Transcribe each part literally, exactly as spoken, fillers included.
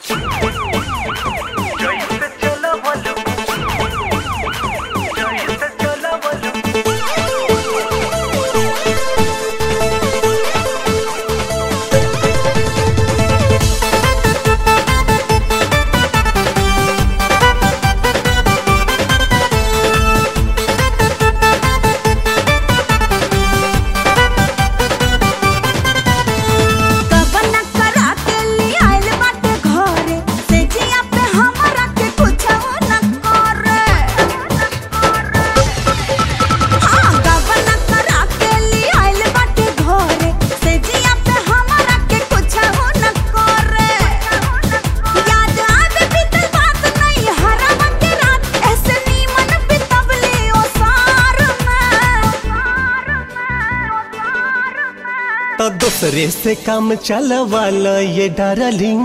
तो दूसरे से काम चलवाला ये डार्लिंग,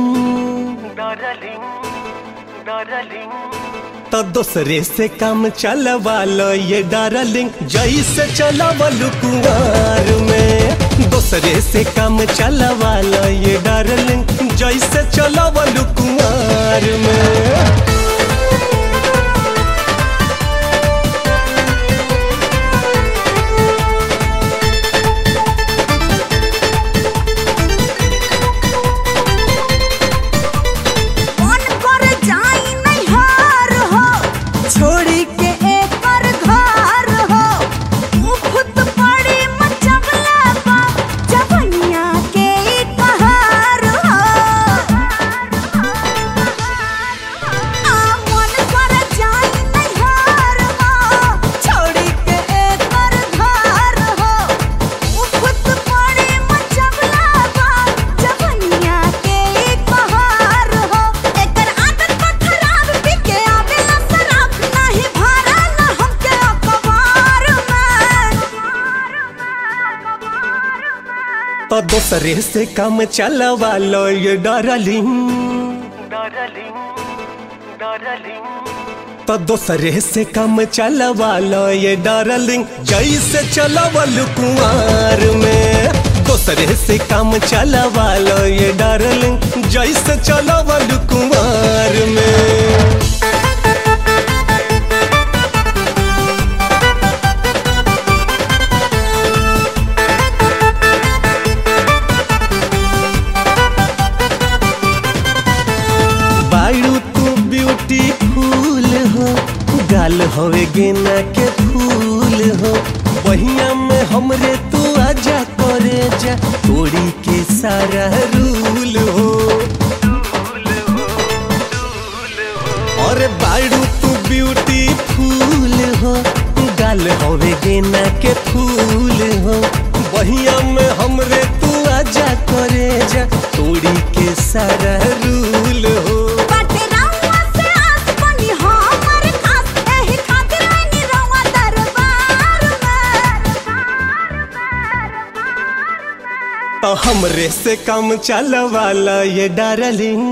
तो दूसरे से काम चलवाला ये डार्लिंग, जैसे चलवलु कुंवार में। दूसरे से काम चलवाला ये डार्लिंग, जैसे चलवलु कुंवार में। तो दूसरे से काम चलवालो ये डार्लिंग, तो दूसरे से काम चलवालो ये डार्लिंग, जैसे चलवलु कुंवार में। दूसरे से काम चलवालो ये डार्लिंग, जैसे चलवलु कुंवार में। फूल हो गाल होवे गेना के फूल हो, बहिया में हमरे तू आजा करे जा, तोड़ी के सारा रूल हो। और बाड़ू तू ब्यूटी फूल हो, गाल होवे गेना के फूल हो, बहिया में हमरे तू आजा करे जा, तोड़ी के सारा रूल हो। तो हमरे से काम चलवाला ये डार्लिंग,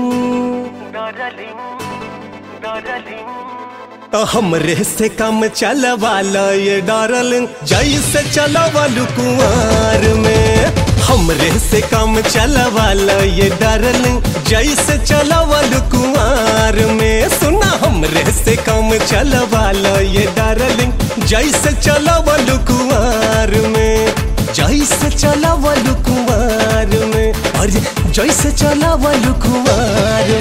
तो हमरे से काम चलवाला ये डार्लिंग, जैसे चलवलु कुंवार में। हमरे से काम चलवाला ये डार्लिंग, जैसे चलवलु कुंवार में। सुना हमरे से काम चलवाला ये डार्लिंग, जैसे चलवलु कुंवार में, जैसे चलवलु कुंवार में, और जैसे चलवलु कुंवार